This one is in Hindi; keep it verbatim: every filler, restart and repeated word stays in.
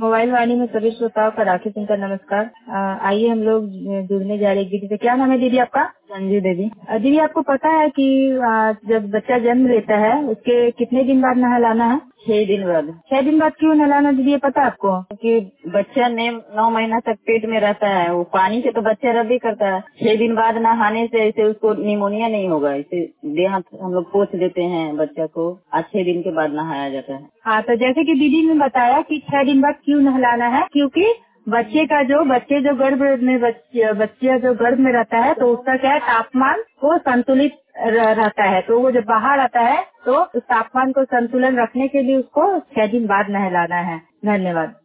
मोबाइल वाणी में सभी श्रोताओं का राखी सुनकर नमस्कार। अ, आइए हम लोग जुड़ने जा रहे हैं दीदी से। क्या नाम है दीदी आपका? संजू देवी। अ, दीदी आपको पता है कि अ, जब बच्चा जन्म लेता है उसके कितने दिन बाद नहलाना है? छह दिन बाद। छह दिन बाद क्यों नहलाना दीदी, ये पता है आपको? क्योंकि बच्चा ने नौ महीना तक पेट में रहता है, वो पानी से तो बच्चा रबी करता है। छह दिन बाद नहाने से ऐसे उसको निमोनिया नहीं होगा। इसे देह हाथ हम लोग पोंछ देते हैं बच्चा को, आज छह दिन के बाद नहाया जाता है। हाँ, तो जैसे कि दीदी ने बताया कि छह दिन बाद क्यों नहलाना है, क्योंकि बच्चे का जो बच्चे जो गर्भ में बच्चे बच्चे जो गर्भ में रहता है तो उसका क्या है, तापमान को संतुलित र- रहता है। तो वो जब बाहर आता है तो उस तापमान को संतुलन रखने के लिए उसको छह दिन बाद नहलाना है। धन्यवाद।